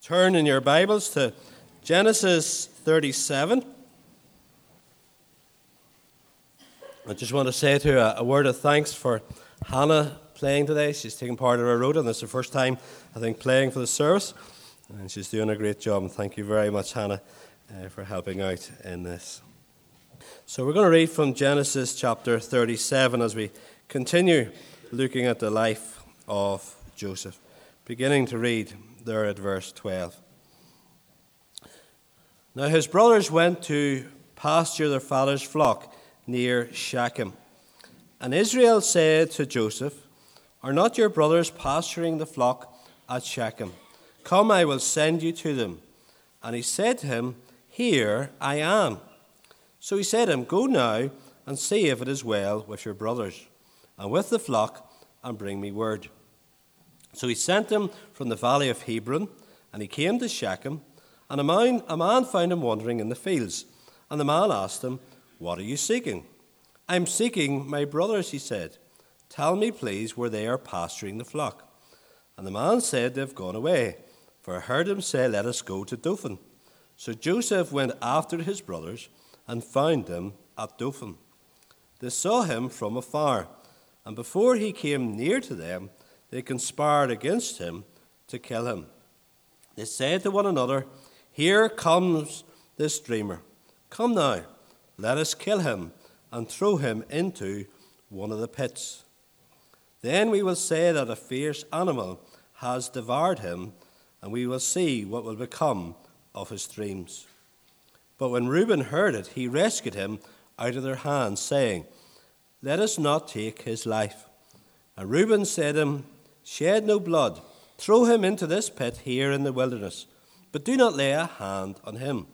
Turn in your Bibles to Genesis 37. I just want to say to her a word of thanks for Hannah playing today. She's taken part of our rota, and it's her first time, I think, playing for the service. And she's doing a great job, and thank you very much, Hannah, for helping out in this. So we're going to read from Genesis chapter 37 as we continue looking at the life of Joseph, beginning to read there at verse 12. Now his brothers went to pasture their father's flock near Shechem. And Israel said to Joseph, "Are not your brothers pasturing the flock at Shechem? Come, I will send you to them." And he said to him, "Here I am." So he said to him, "Go now and see if it is well with your brothers and with the flock, and bring me word." So he sent him from the valley of Hebron, and he came to Shechem, and a man found him wandering in the fields. And the man asked him, "What are you seeking?" "I am seeking my brothers," he said. "Tell me, please, where they are pasturing the flock." And the man said, "They've gone away, for I heard him say, 'Let us go to Dothan.'" So Joseph went after his brothers and found them at Dothan. They saw him from afar, and before he came near to them, they conspired against him to kill him. They said to one another, "Here comes this dreamer. Come now, let us kill him and throw him into one of the pits. Then we will say that a fierce animal has devoured him, and we will see what will become of his dreams." But when Reuben heard it, he rescued him out of their hands, saying, "Let us not take his life." And Reuben said to him, "Shed no blood. Throw him into this pit here in the wilderness, but do not lay a hand on him,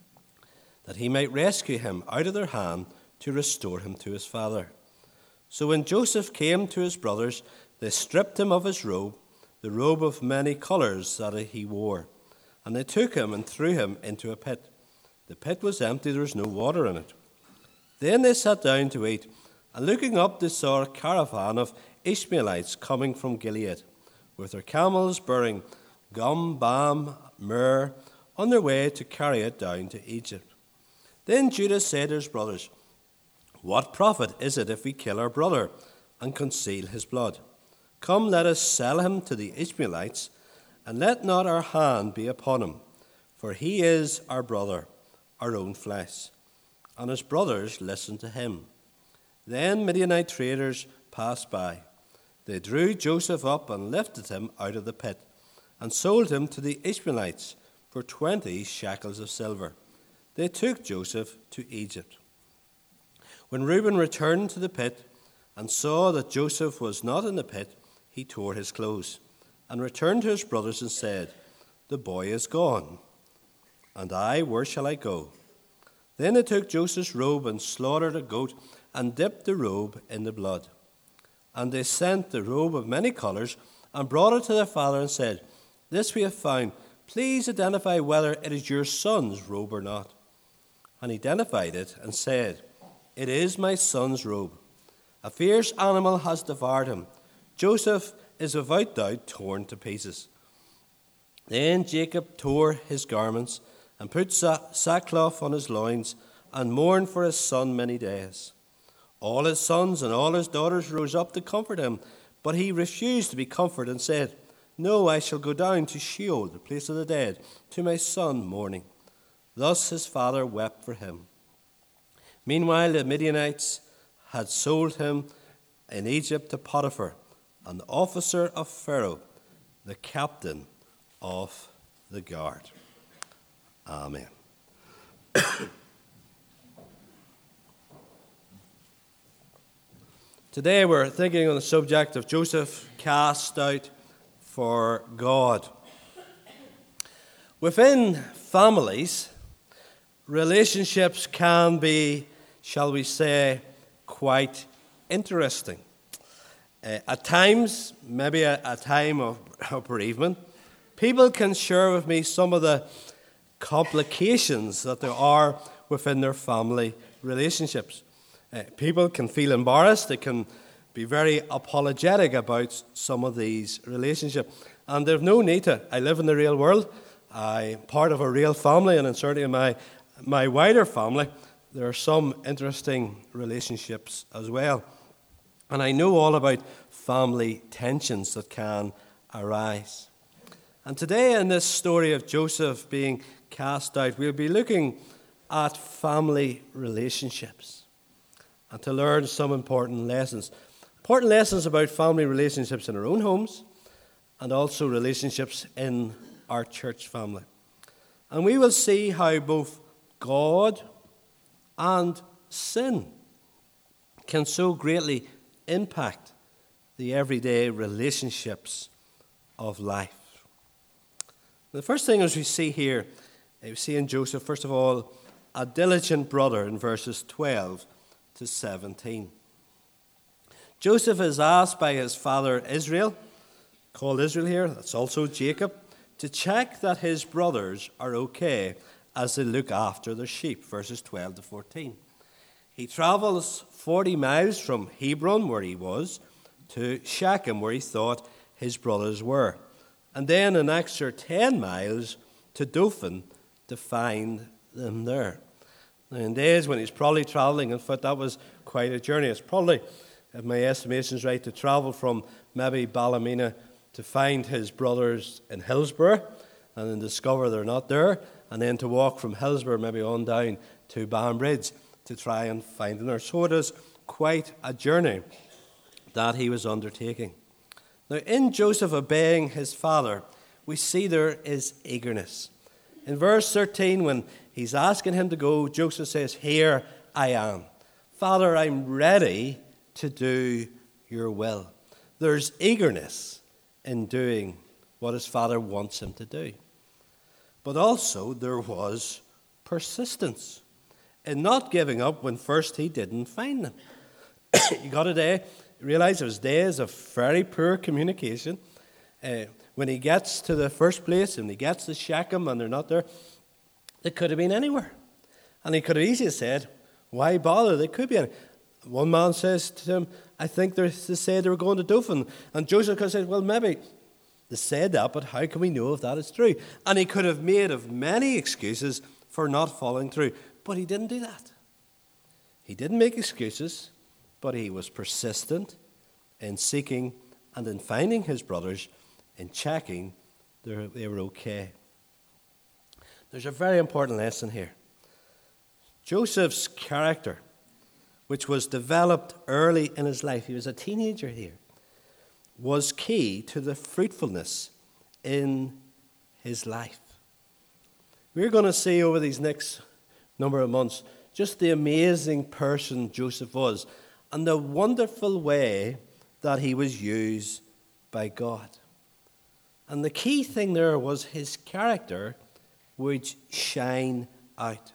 that he might rescue him out of their hand to restore him to his father." So when Joseph came to his brothers, they stripped him of his robe, the robe of many colors that he wore, and they took him and threw him into a pit. The pit was empty, there was no water in it. Then they sat down to eat, and looking up they saw a caravan of Ishmaelites coming from Gilead, with their camels bearing gum, balm, myrrh, on their way to carry it down to Egypt. Then Judah said to his brothers, "What profit is it if we kill our brother and conceal his blood? Come, let us sell him to the Ishmaelites, and let not our hand be upon him, for he is our brother, our own flesh." And his brothers listened to him. Then Midianite traders passed by. They drew Joseph up and lifted him out of the pit, and sold him to the Ishmaelites for 20 shekels of silver. They took Joseph to Egypt. When Reuben returned to the pit and saw that Joseph was not in the pit, he tore his clothes and returned to his brothers and said, "The boy is gone, and I, where shall I go?" Then they took Joseph's robe and slaughtered a goat and dipped the robe in the blood. And they sent the robe of many colors and brought it to their father and said, "This we have found. Please identify whether it is your son's robe or not." And he identified it and said, "It is my son's robe. A fierce animal has devoured him. Joseph is without doubt torn to pieces." Then Jacob tore his garments and put sackcloth on his loins and mourned for his son many days. All his sons and all his daughters rose up to comfort him, but he refused to be comforted and said, "No, I shall go down to Sheol, the place of the dead, to my son mourning." Thus his father wept for him. Meanwhile, the Midianites had sold him in Egypt to Potiphar, an officer of Pharaoh, the captain of the guard. Amen. Today we're thinking on the subject of Joseph cast out for God. Within families, relationships can be, shall we say, quite interesting. At times, maybe a time of bereavement, people can share with me some of the complications that there are within their family relationships. People can feel embarrassed. They can be very apologetic about some of these relationships. And there's no need to. I live in the real world. I'm part of a real family, and certainly in my wider family, there are some interesting relationships as well. And I know all about family tensions that can arise. And today, in this story of Joseph being cast out, we'll be looking at family relationships and to learn some important lessons. Important lessons about family relationships in our own homes and also relationships in our church family. And we will see how both God and sin can so greatly impact the everyday relationships of life. The first thing as we see here, we see in Joseph, first of all, a diligent brother in verses 12 to 17. Joseph is asked by his father Israel, called Israel here, that's also Jacob, to check that his brothers are okay as they look after their sheep, verses 12 to 14. He travels 40 miles from Hebron, where he was, to Shechem, where he thought his brothers were, and then an extra 10 miles to Dothan to find them there. Now, in days when he's probably traveling, in fact, that was quite a journey. It's probably, if my estimation is right, to travel from maybe Ballymena to find his brothers in Hillsborough and then discover they're not there, and then to walk from Hillsborough maybe on down to Banbridge to try and find them there. So it is quite a journey that he was undertaking. Now, in Joseph obeying his father, we see there is eagerness. In verse 13, when he's asking him to go, Joseph says, "Here I am. Father, I'm ready to do your will." There's eagerness in doing what his father wants him to do. But also there was persistence in not giving up when first he didn't find them. You got to realize there was days of very poor communication. When he gets to the first place and he gets to Shechem and they're not there, they could have been anywhere. And he could have easily said, why bother? They could be anywhere. One man says to him, I think they said they were going to Dothan. And Joseph could have said, well, maybe they said that, but how can we know if that is true? And he could have made of many excuses for not following through. But he didn't do that. He didn't make excuses, but he was persistent in seeking and in finding his brothers, in checking they were okay. There's a very important lesson here. Joseph's character, which was developed early in his life, he was a teenager here, was key to the fruitfulness in his life. We're going to see over these next number of months just the amazing person Joseph was and the wonderful way that he was used by God. And the key thing there was his character would shine out.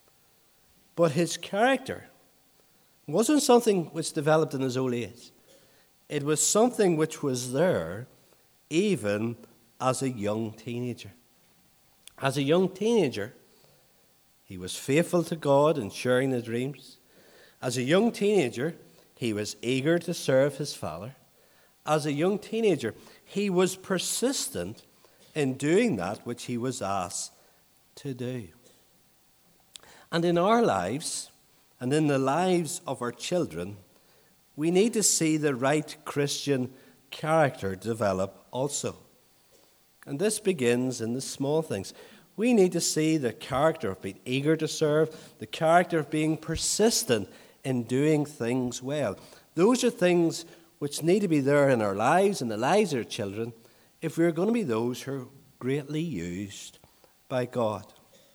But his character wasn't something which developed in his old age. It was something which was there even as a young teenager. As a young teenager, he was faithful to God in sharing the dreams. As a young teenager, he was eager to serve his father. As a young teenager, he was persistent in doing that which he was asked to do. And in our lives, and in the lives of our children, we need to see the right Christian character develop also. And this begins in the small things. We need to see the character of being eager to serve, the character of being persistent in doing things well. Those are things which need to be there in our lives and the lives of our children if we're going to be those who are greatly used by God.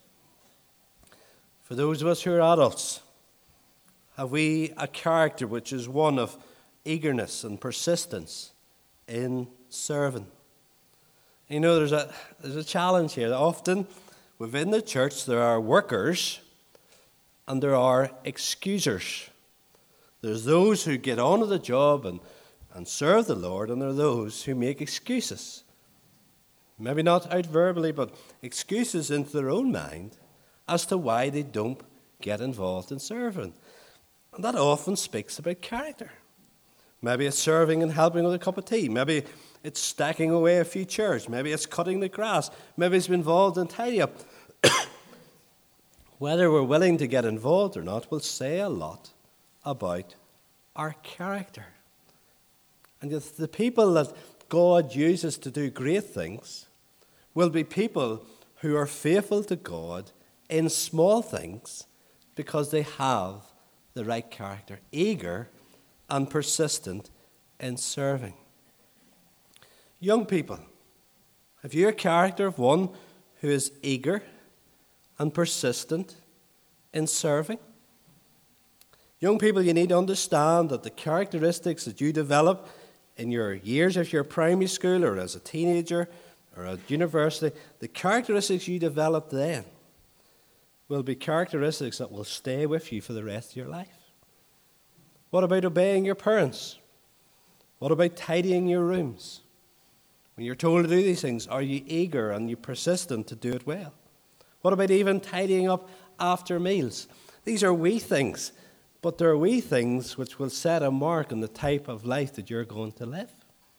For those of us who are adults, have we a character which is one of eagerness and persistence in serving? You know, there's a challenge here. Often within the church there are workers and there are excusers. There's those who get on with the job and serve the Lord, and there are those who make excuses. Maybe not out verbally, but excuses into their own mind as to why they don't get involved in serving. And that often speaks about character. Maybe it's serving and helping with a cup of tea. Maybe it's stacking away a few chairs. Maybe it's cutting the grass. Maybe it's involved in tidy up. Whether we're willing to get involved or not will say a lot about our character. And the people that God uses to do great things will be people who are faithful to God in small things because they have the right character, eager and persistent in serving. Young people, have you a character of one who is eager and persistent in serving? Young people, you need to understand that the characteristics that you develop in your years of your primary school or as a teenager or at university, the characteristics you develop then will be characteristics that will stay with you for the rest of your life. What about obeying your parents? What about tidying your rooms? When you're told to do these things, are you eager and you persistent to do it well? What about even tidying up after meals? These are wee things, but they're wee things which will set a mark on the type of life that you're going to live.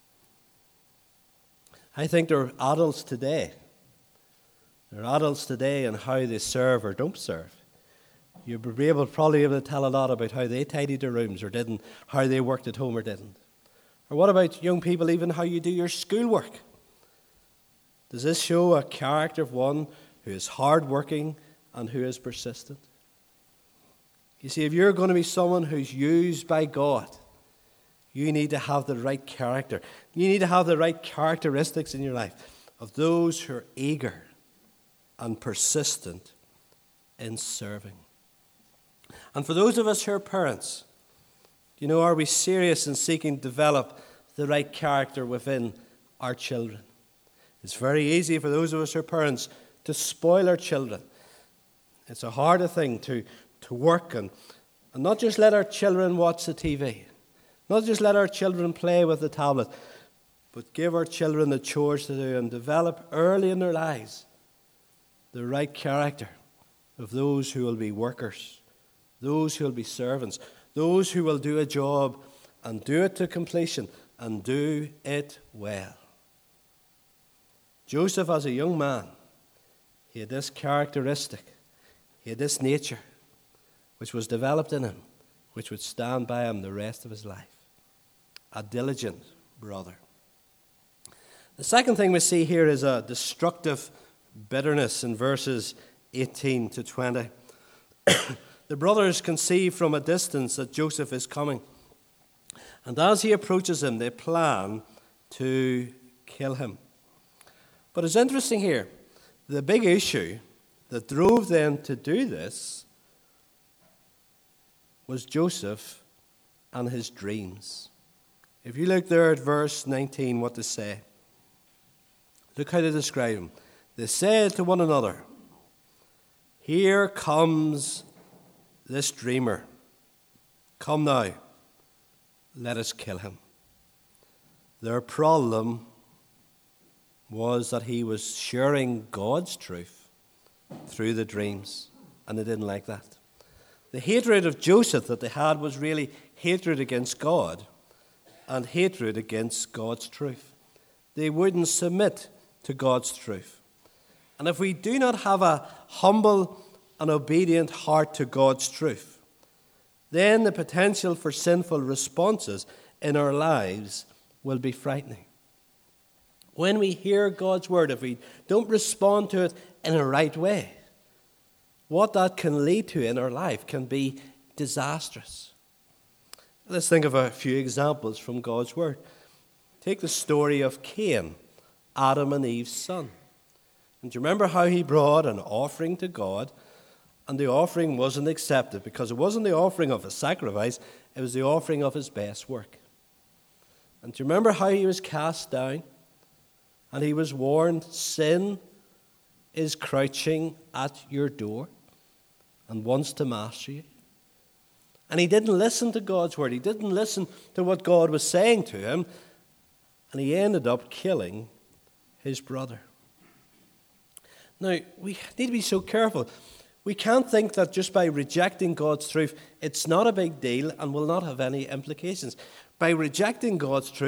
I think there are adults today. There are adults today and how they serve or don't serve. You'll be probably able to tell a lot about how they tidied their rooms or didn't, how they worked at home or didn't. Or what about young people, even how you do your schoolwork? Does this show a character of one who is hardworking and who is persistent? You see, if you're going to be someone who's used by God, you need to have the right character. You need to have the right characteristics in your life of those who are eager and persistent in serving. And for those of us who are parents, are we serious in seeking to develop the right character within our children? It's very easy for those of us who are parents to spoil our children. It's a harder thing to work and not just let our children watch the TV, not just let our children play with the tablet, but give our children the chores to do and develop early in their lives the right character of those who will be workers, those who will be servants, those who will do a job and do it to completion and do it well. Joseph, as a young man, he had this characteristic, he had this nature, which was developed in him, which would stand by him the rest of his life. A diligent brother. The second thing we see here is a destructive bitterness in verses 18 to 20. The brothers conceive from a distance that Joseph is coming. And as he approaches him, they plan to kill him. But it's interesting here, the big issue that drove them to do this was Joseph and his dreams. If you look there at verse 19, what they say. Look how they describe him. They said to one another, "Here comes this dreamer. Come now, let us kill him." Their problem was that he was sharing God's truth through the dreams, and they didn't like that. The hatred of Joseph that they had was really hatred against God and hatred against God's truth. They wouldn't submit to God's truth. And if we do not have a humble and obedient heart to God's truth, then the potential for sinful responses in our lives will be frightening. When we hear God's word, if we don't respond to it in a right way, what that can lead to in our life can be disastrous. Let's think of a few examples from God's word. Take the story of Cain, Adam and Eve's son. And do you remember how he brought an offering to God, and the offering wasn't accepted because it wasn't the offering of a sacrifice, it was the offering of his best work. And do you remember how he was cast down? And he was warned, sin is crouching at your door and wants to master you. And he didn't listen to God's word. He didn't listen to what God was saying to him. And he ended up killing his brother. Now, we need to be so careful. We can't think that just by rejecting God's truth, it's not a big deal and will not have any implications. By rejecting God's truth,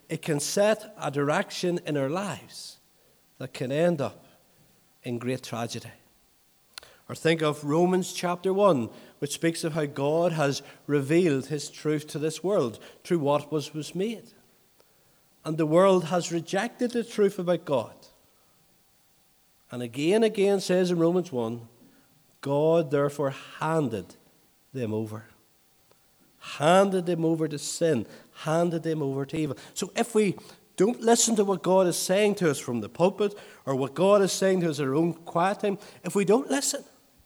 it can set a direction in our lives that can end up in great tragedy. Or think of Romans chapter 1, which speaks of how God has revealed his truth to this world through what was made. And the world has rejected the truth about God. And again says in Romans 1, God therefore handed them over. Handed them over to sin. Handed them over to evil. So if we don't listen to what God is saying to us from the pulpit, or what God is saying to us in our own quiet time, if we don't listen,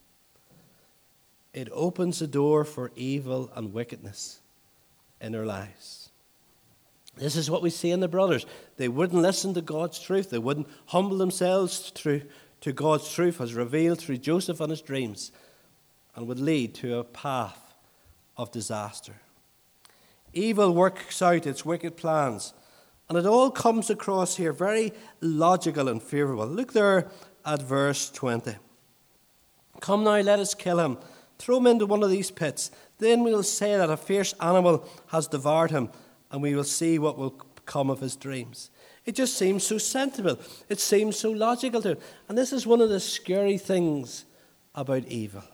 it opens the door for evil and wickedness in our lives. This is what we see in the brothers. They wouldn't listen to God's truth. They wouldn't humble themselves to God's truth as revealed through Joseph and his dreams, and would lead to a path of disaster. Evil works out its wicked plans, and it all comes across here very logical and favourable. Look there at verse 20. Come now, let us kill him. Throw him into one of these pits. Then we will say that a fierce animal has devoured him, and we will see what will come of his dreams. It just seems so sensible. It seems so logical to him. And this is one of the scary things about evil.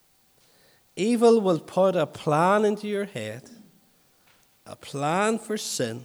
Evil will put a plan into your head, a plan for sin,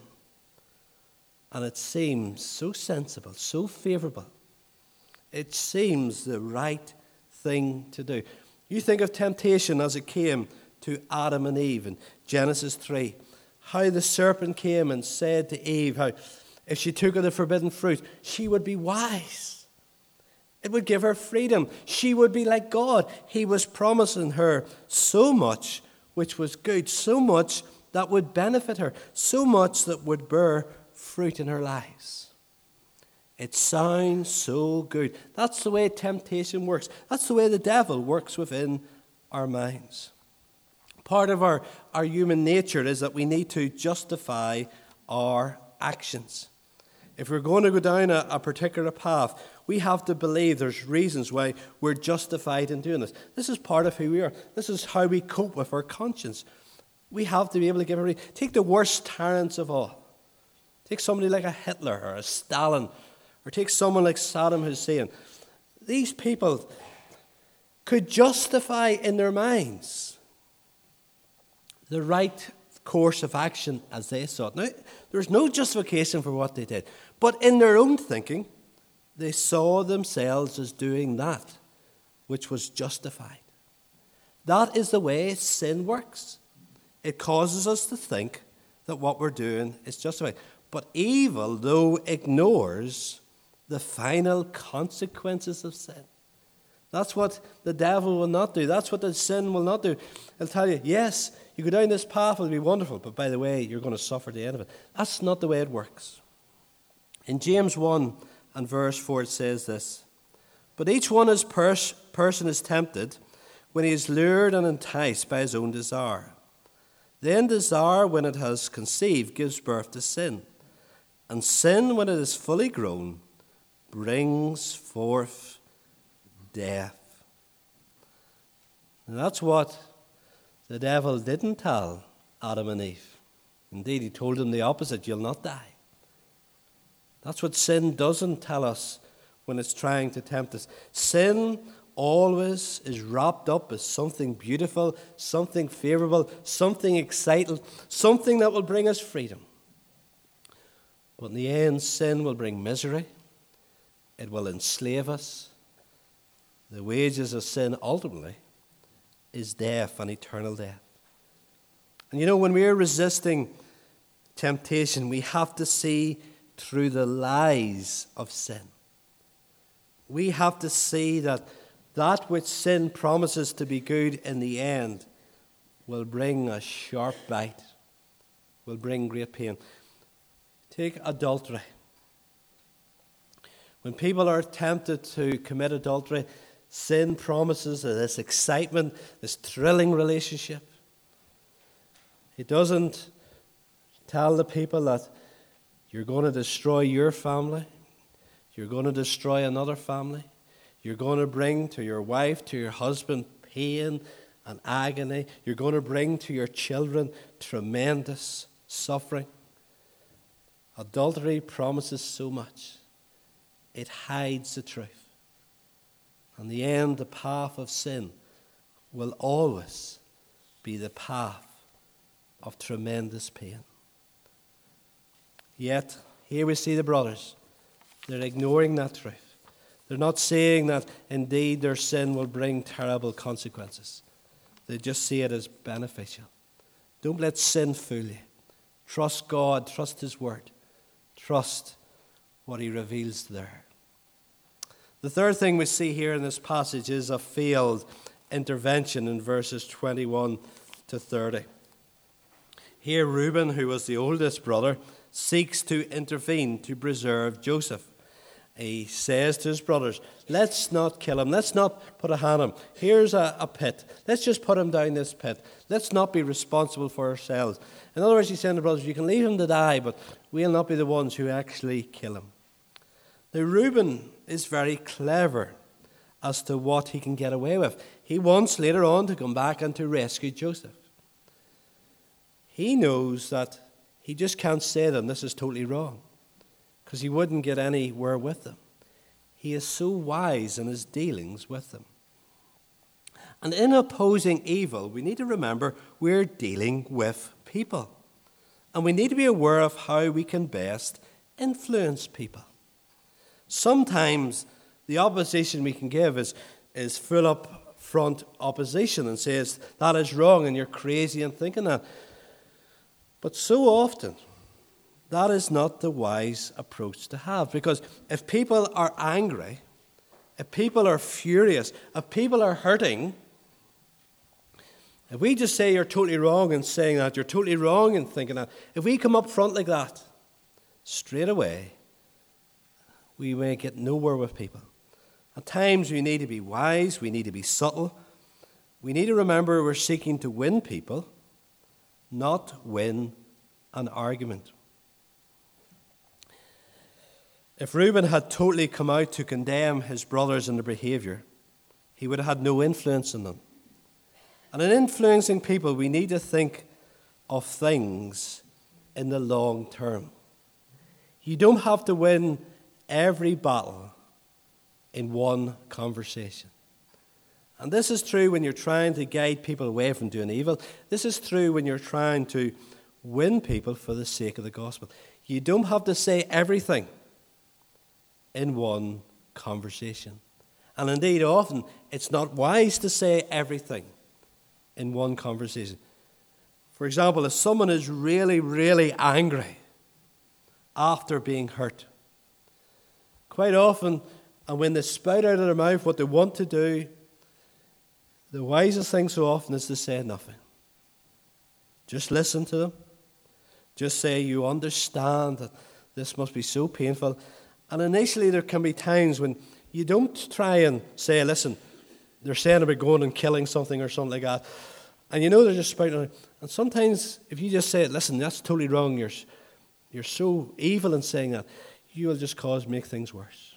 and it seems so sensible, so favourable. It seems the right thing to do. You think of temptation as it came to Adam and Eve in Genesis 3. How the serpent came and said to Eve how if she took of the forbidden fruit, she would be wise. It would give her freedom. She would be like God. He was promising her so much which was good, so much that would benefit her, so much that would bear fruit in her lives. It sounds so good. That's the way temptation works. That's the way the devil works within our minds. Part of our human nature is that we need to justify our actions. If we're going to go down a particular path, we have to believe there's reasons why we're justified in doing this. This is part of who we are. This is how we cope with our conscience. We have to be able to give a reason. Take the worst tyrants of all. Take somebody like a Hitler or a Stalin, or take someone like Saddam Hussein. These people could justify in their minds the right course of action as they saw it. Now, there's no justification for what they did, but in their own thinking, they saw themselves as doing that which was justified. That is the way sin works. It causes us to think that what we're doing is justified. But evil, though, ignores the final consequences of sin. That's what the devil will not do. That's what the sin will not do. It'll tell you, yes, you go down this path, it'll be wonderful, but by the way, you're going to suffer the end of it. That's not the way it works. In James 1 and verse 4 it says this, but each one as person is tempted when he is lured and enticed by his own desire. Then desire, when it has conceived, gives birth to sin. And sin, when it is fully grown, brings forth death. And that's what the devil didn't tell Adam and Eve. Indeed, he told them the opposite, you'll not die. That's what sin doesn't tell us when it's trying to tempt us. Sin always is wrapped up as something beautiful, something favorable, something exciting, something that will bring us freedom. But in the end, sin will bring misery. It will enslave us. The wages of sin ultimately is death and eternal death. And you know, when we are resisting temptation, we have to see through the lies of sin. We have to see that which sin promises to be good in the end will bring a sharp bite, will bring great pain. Take adultery. When people are tempted to commit adultery, sin promises this excitement, this thrilling relationship. It doesn't tell the people that you're going to destroy your family, you're going to destroy another family, you're going to bring to your wife, to your husband, pain and agony, you're going to bring to your children tremendous suffering. Adultery promises so much. It hides the truth. In the end, the path of sin will always be the path of tremendous pain. Yet, here we see the brothers. They're ignoring that truth. They're not saying that indeed their sin will bring terrible consequences. They just see it as beneficial. Don't let sin fool you. Trust God, trust His Word. Trust what He reveals there. The third thing we see here in this passage is a failed intervention in verses 21 to 30. Here Reuben, who was the oldest brother, seeks to intervene to preserve Joseph. He says to his brothers, let's not kill him. Let's not put a hand on him. Here's a pit. Let's just put him down this pit. Let's not be responsible for ourselves. In other words, he's saying to the brothers, you can leave him to die, but we'll not be the ones who actually kill him. Now, Reuben is very clever as to what he can get away with. He wants later on to come back and to rescue Joseph. He knows that he just can't say to them, this is totally wrong, because he wouldn't get anywhere with them. He is so wise in his dealings with them. And in opposing evil, we need to remember we're dealing with people. And we need to be aware of how we can best influence people. Sometimes the opposition we can give is full up front opposition and says, that is wrong and you're crazy in thinking that. But so often, that is not the wise approach to have. Because if people are angry, if people are furious, if people are hurting, if we just say you're totally wrong in saying that, you're totally wrong in thinking that, if we come up front like that, straight away, we may get nowhere with people. At times we need to be wise, we need to be subtle. We need to remember we're seeking to win people, not win an argument. If Reuben had totally come out to condemn his brothers and their behavior, he would have had no influence on them. And in influencing people, we need to think of things in the long term. You don't have to win every battle in one conversation. And this is true when you're trying to guide people away from doing evil. This is true when you're trying to win people for the sake of the gospel. You don't have to say everything in one conversation. And indeed, often, it's not wise to say everything in one conversation. For example, if someone is really, really angry after being hurt, quite often, and when they spout out of their mouth what they want to do, the wisest thing so often is to say nothing. Just listen to them. Just say you understand that this must be so painful. And initially there can be times when you don't try and say, listen, they're saying about going and killing something or something like that. And you know they're just spouting out. And sometimes if you just say, listen, that's totally wrong, you're so evil in saying that, you will just make things worse.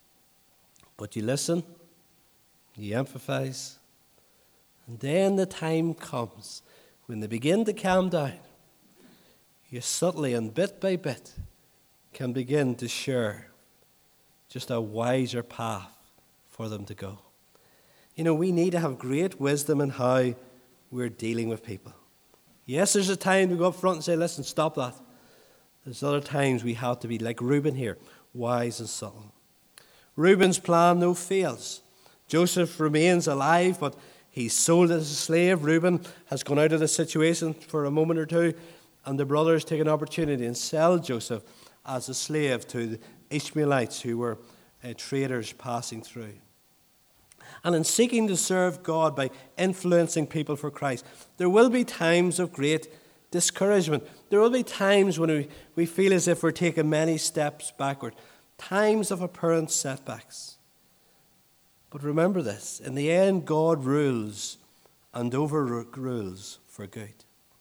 But you listen, you empathize, and then the time comes when they begin to calm down. You subtly and bit by bit can begin to share just a wiser path for them to go. You know, we need to have great wisdom in how we're dealing with people. Yes, there's a time to go up front and say, listen, stop that. There's other times we have to be like Reuben here, wise and subtle. Reuben's plan, though, fails. Joseph remains alive, but he's sold as a slave. Reuben has gone out of the situation for a moment or two, and the brothers take an opportunity and sell Joseph as a slave to the Ishmaelites who were traders passing through. And in seeking to serve God by influencing people for Christ, there will be times of great discouragement. There will be times when we feel as if we're taking many steps backward, times of apparent setbacks. But remember this, in the end, God rules and overrules for good.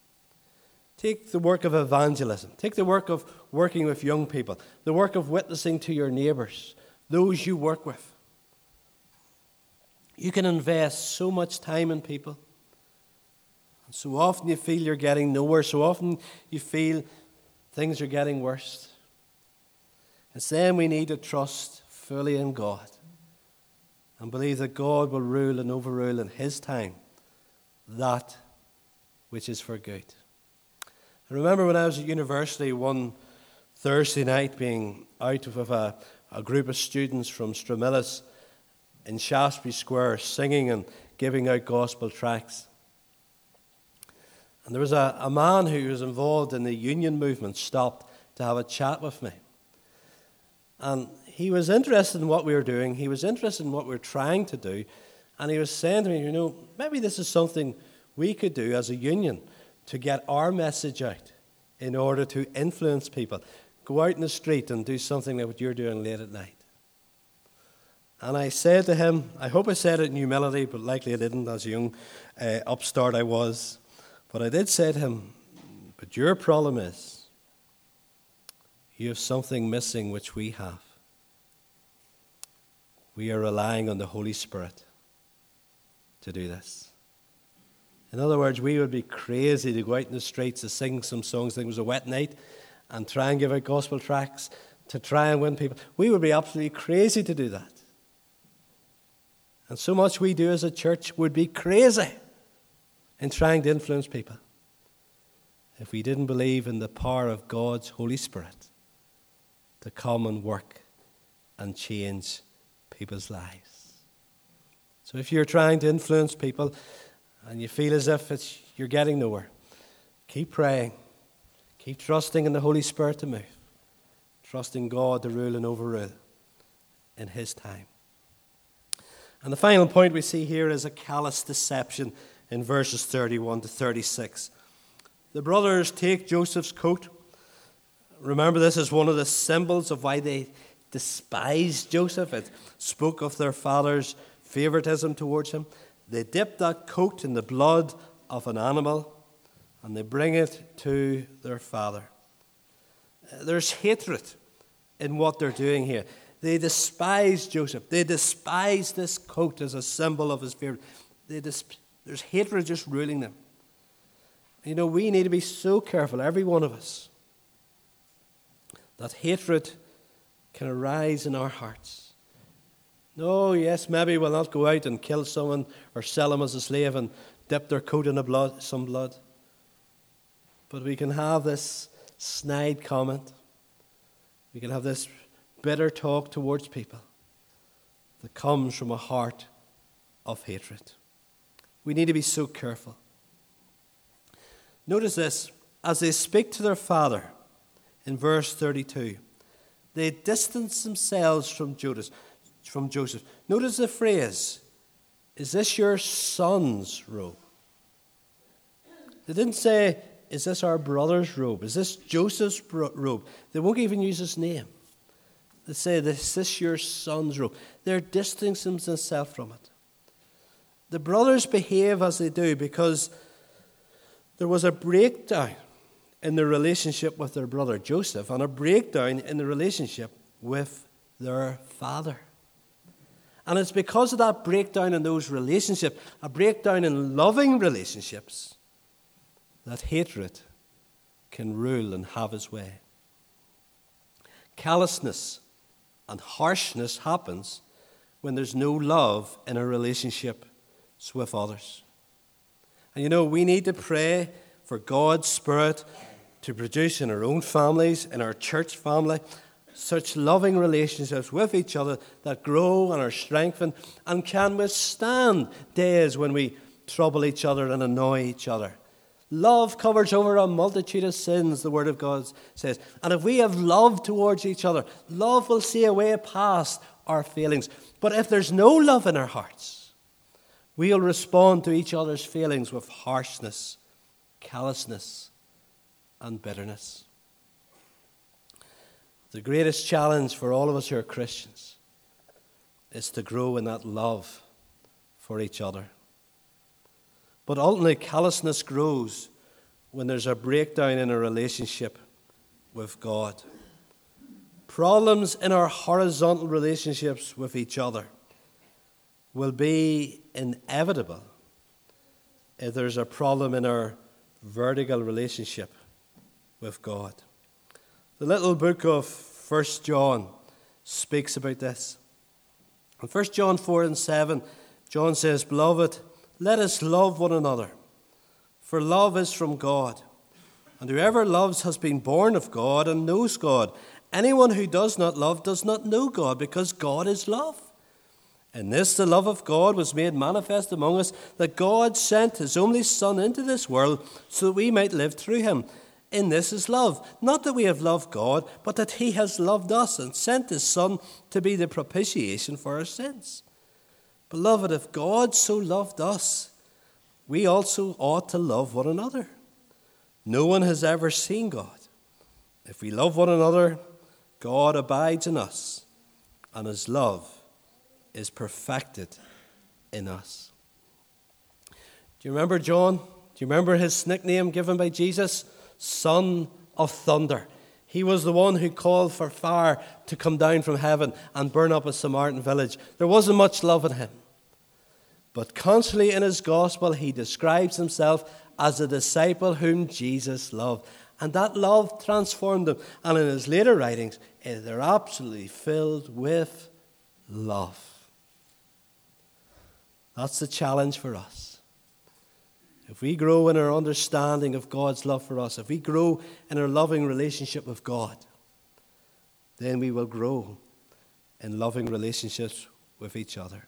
Take the work of evangelism. Take the work of working with young people, the work of witnessing to your neighbours, those you work with. You can invest so much time in people. So often you feel you're getting nowhere. So often you feel things are getting worse. It's then we need to trust fully in God and believe that God will rule and overrule in His time that which is for good. I remember when I was at university one Thursday night being out with a group of students from Stramillis in Shaftesbury Square singing and giving out gospel tracts. And there was a man who was involved in the union movement stopped to have a chat with me. And he was interested in what we were doing. He was interested in what we were trying to do. And he was saying to me, maybe this is something we could do as a union to get our message out in order to influence people. Go out in the street and do something like what you're doing late at night. And I said to him, I hope I said it in humility, but likely I didn't, as a young upstart I was. But I did say to him, but your problem is you have something missing which we have. We are relying on the Holy Spirit to do this. In other words, we would be crazy to go out in the streets to sing some songs like it was a wet night and try and give out gospel tracts to try and win people. We would be absolutely crazy to do that. And so much we do as a church would be crazy in trying to influence people if we didn't believe in the power of God's Holy Spirit to come and work and change people's lives. So if you're trying to influence people and you feel as if you're getting nowhere, keep praying. Keep trusting in the Holy Spirit to move. Trusting God to rule and overrule in His time. And the final point we see here is a callous deception in verses 31 to 36. The brothers take Joseph's coat. Remember, this is one of the symbols of why they despised Joseph. It spoke of their father's favoritism towards him. They dip that coat in the blood of an animal and they bring it to their father. There's hatred in what they're doing here. They despise Joseph. They despise this coat as a symbol of his favorite. There's hatred just ruling them. We need to be so careful, every one of us, that hatred can arise in our hearts. No, yes, maybe we'll not go out and kill someone or sell them as a slave and dip their coat in some blood. But we can have this snide comment. We can have this bitter talk towards people that comes from a heart of hatred. We need to be so careful. Notice this. As they speak to their father in verse 32, they distance themselves from Joseph. Notice the phrase, is this your son's robe? They didn't say, is this our brother's robe? Is this Joseph's robe? They won't even use his name. They say, is this your son's robe? They're distancing themselves from it. The brothers behave as they do because there was a breakdown in the relationship with their brother Joseph and a breakdown in the relationship with their father. And it's because of that breakdown in those relationships, a breakdown in loving relationships, that hatred can rule and have its way. Callousness and harshness happens when there's no love in a relationship with others. And we need to pray for God's Spirit to produce in our own families, in our church family, such loving relationships with each other that grow and are strengthened and can withstand days when we trouble each other and annoy each other. Love covers over a multitude of sins, the Word of God says. And if we have love towards each other, love will see a way past our feelings. But if there's no love in our hearts, we'll respond to each other's feelings with harshness, callousness, and bitterness. The greatest challenge for all of us who are Christians is to grow in that love for each other. But ultimately, callousness grows when there's a breakdown in a relationship with God. Problems in our horizontal relationships with each other will be inevitable if there's a problem in our vertical relationship with God. The little book of 1 John speaks about this. In 1 John 4 and 7, John says, "Beloved, let us love one another, for love is from God. And whoever loves has been born of God and knows God. Anyone who does not love does not know God, because God is love. In this the love of God was made manifest among us, that God sent his only Son into this world so that we might live through him. In this is love, not that we have loved God, but that he has loved us and sent his Son to be the propitiation for our sins. Beloved, if God so loved us, we also ought to love one another. No one has ever seen God. If we love one another, God abides in us, and his love is perfected in us." Do you remember John? Do you remember his nickname given by Jesus? Son of Thunder. He was the one who called for fire to come down from heaven and burn up a Samaritan village. There wasn't much love in him. But constantly in his gospel, he describes himself as a disciple whom Jesus loved. And that love transformed him. And in his later writings, they're absolutely filled with love. That's the challenge for us. If we grow in our understanding of God's love for us, if we grow in our loving relationship with God, then we will grow in loving relationships with each other.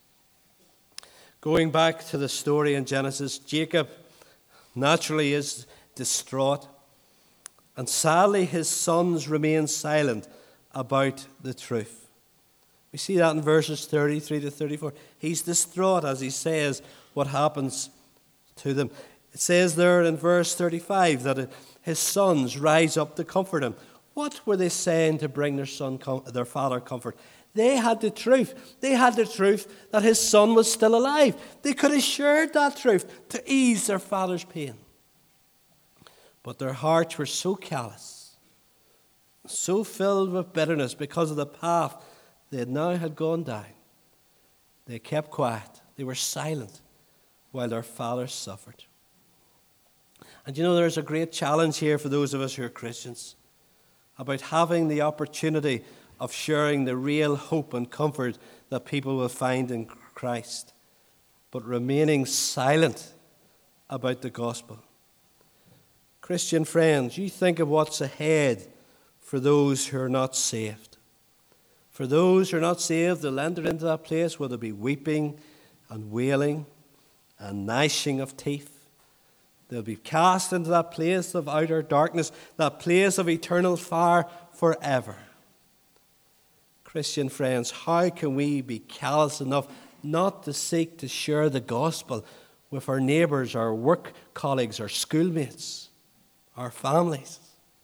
Going back to the story in Genesis, Jacob naturally is distraught, and sadly his sons remain silent about the truth. We see that in verses 33 to 34. He's distraught as he says what happens to them. It says there in verse 35 that his sons rise up to comfort him. What were they saying to bring their father comfort? They had the truth. They had the truth that his son was still alive. They could have shared that truth to ease their father's pain. But their hearts were so callous, so filled with bitterness because of the path they now had gone down. They kept quiet. They were silent while their father suffered. And you know, there's a great challenge here for those of us who are Christians about having the opportunity of sharing the real hope and comfort that people will find in Christ, but remaining silent about the gospel. Christian friends, you think of what's ahead for those who are not saved. For those who are not saved, they'll enter into that place where there'll be weeping and wailing and gnashing of teeth. They'll be cast into that place of outer darkness, that place of eternal fire forever. Christian friends, how can we be callous enough not to seek to share the gospel with our neighbours, our work colleagues, our schoolmates, our families?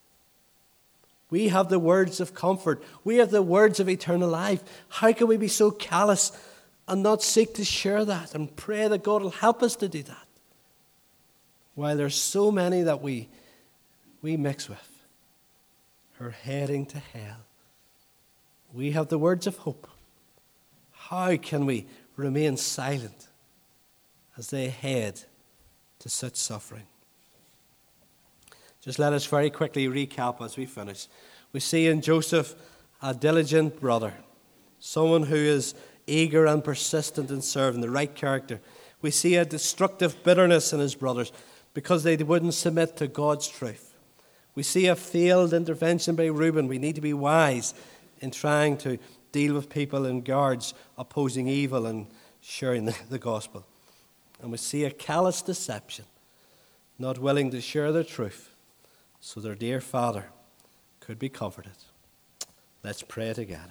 We have the words of comfort. We have the words of eternal life. How can we be so callous and not seek to share that and pray that God will help us to do that? While there's so many that we mix with who are heading to hell, we have the words of hope. How can we remain silent as they head to such suffering? Just let us very quickly recap as we finish. We see in Joseph a diligent brother, someone who is eager and persistent in serving, the right character. We see a destructive bitterness in his brothers because they wouldn't submit to God's truth. We see a failed intervention by Reuben. We need to be wise in trying to deal with people in guards opposing evil and sharing the gospel. And we see a callous deception, not willing to share the truth so their dear father could be comforted. Let's pray together.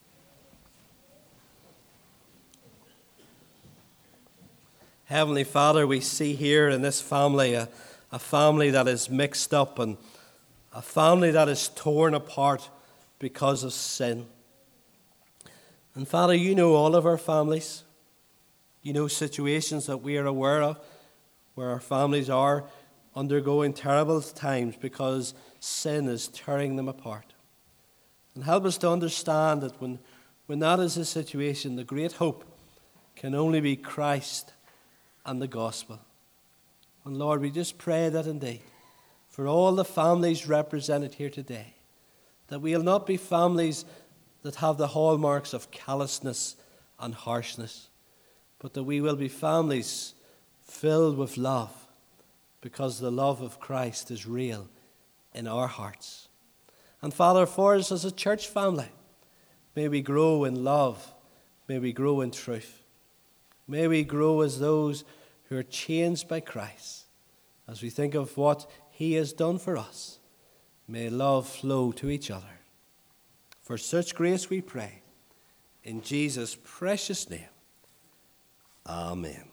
Heavenly Father, we see here in this family a family that is mixed up and a family that is torn apart because of sin. And Father, you know all of our families. You know situations that we are aware of where our families are undergoing terrible times because sin is tearing them apart. And help us to understand that when that is the situation, the great hope can only be Christ and the gospel. And Lord, we just pray that indeed for all the families represented here today, that we'll not be families that have the hallmarks of callousness and harshness, but that we will be families filled with love, because the love of Christ is real in our hearts. And Father, for us as a church family, may we grow in love, may we grow in truth, may we grow as those who are changed by Christ. As we think of what he has done for us, may love flow to each other. For such grace we pray, in Jesus' precious name. Amen.